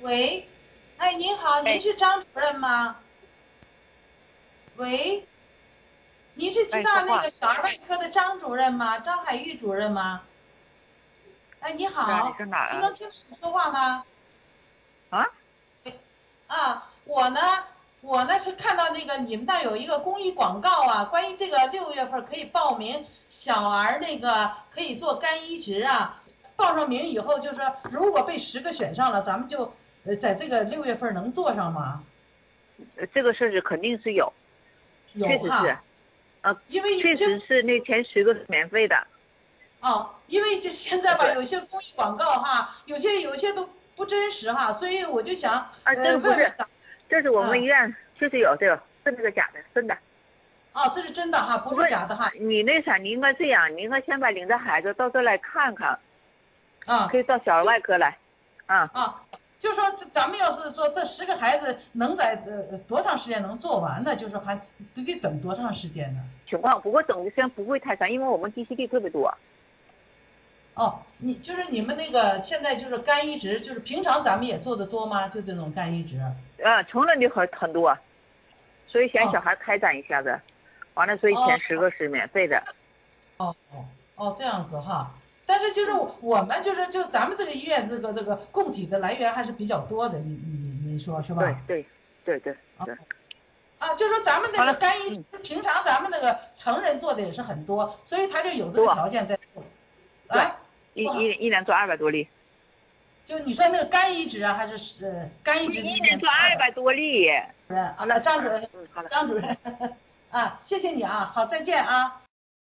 喂，哎，您好，您哎是张主任吗？喂，您是知哎，说话， 道那个小儿外科的张主任吗？张海玉主任吗？哎，你是啊，你好， 是哪儿啊？ 您能听我说话吗？ 啊？ 啊，我呢是看到那个你们那有一个公益广告啊，关于这个6月份可以报名小儿那个可以做肝移植啊，报上名以后就是说如果被10个选上了，咱们就在这个6月份能做上吗？ 这个事肯定是有，确实是， 有哈，因为确实是那前10个是免费的。 因为这现在吧， 对， 有些公益广告哈，有些都不真实哈，所以我就想这个不是， 问问咱， 这是我们医嗯， 院确实有这个，是那个假的，真的。 这是真的哈，不不过是假的哈， 你那啥，你应该这样，你应该先领着孩子到这来看看，可啊。 以到小儿外科来，啊。 就说咱们要是说这10个孩子能在多长时间能做完呢？就是还得等多长时间呢？ 情况，不过整的时间不会太长，因为我们 DCD 特别多。 你们那个现在就是肝移植，就是平常咱们也做的多吗？就这种肝移植？ 成人的很多，所以先小哦孩开展一下子，完了所以前10个是免费的。 这样子哈。但是就是我们就咱们这个医院这个供体的来源还是比较多的，你说是吧？ 对对对对啊对。 就说咱们那好了， 个肝移植，平常咱们那个成人做的也是很多，所以他就有这个多， 条件在做。 对， 啊， 一年做200多例。 就你说那个肝移植啊，还是肝移植一一年年做二 200 百多例。 主任？ 好了， 张主任， 好了。 张主任，谢谢你啊，好，再见啊。